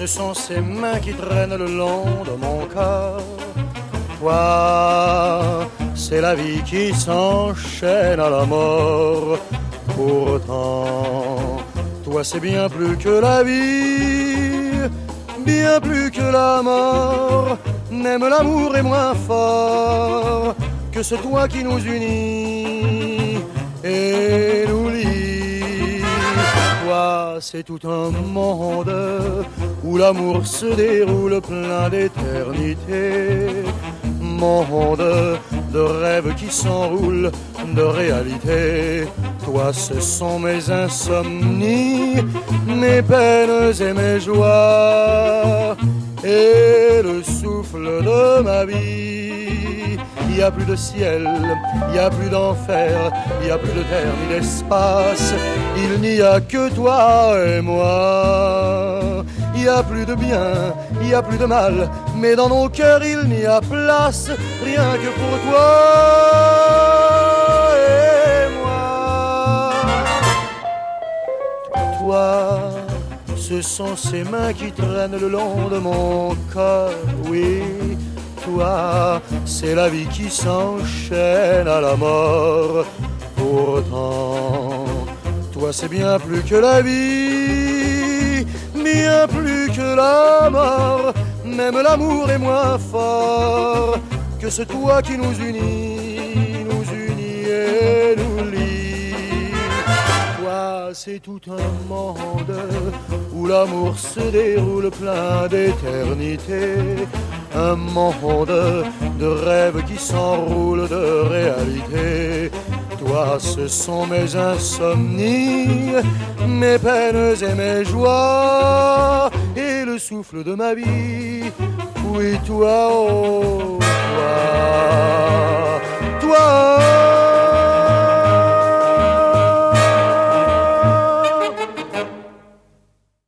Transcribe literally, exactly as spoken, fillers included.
ce sont ces mains qui traînent le long de mon corps. Toi, c'est la vie qui s'enchaîne à la mort. Pourtant, toi c'est bien plus que la vie, bien plus que la mort. Même l'amour est moins fort que ce toi qui nous unit et nous lie. Toi, c'est tout un monde où l'amour se déroule plein d'éternité. Monde de rêves qui s'enroulent de réalité. Toi, ce sont mes insomnies, mes peines et mes joies, et le souffle de ma vie. Il n'y a plus de ciel, il n'y a plus d'enfer, il n'y a plus de terre ni d'espace. Il n'y a que toi et moi. Il n'y a plus de bien, il n'y a plus de mal, mais dans nos cœurs il n'y a place, rien que pour toi et moi. Toi, ce sont ces mains qui traînent le long de mon corps, oui. Toi, c'est la vie qui s'enchaîne à la mort. Pourtant, toi c'est bien plus que la vie, bien plus que la mort. Même l'amour est moins fort que ce toi qui nous unit, nous unit et nous lie. Toi, c'est tout un monde où l'amour se déroule plein d'éternité. Un monde de rêves qui s'enroulent de réalité. Toi, ce sont mes insomnies, mes peines et mes joies, et le souffle de ma vie. Oui, toi, oh, toi.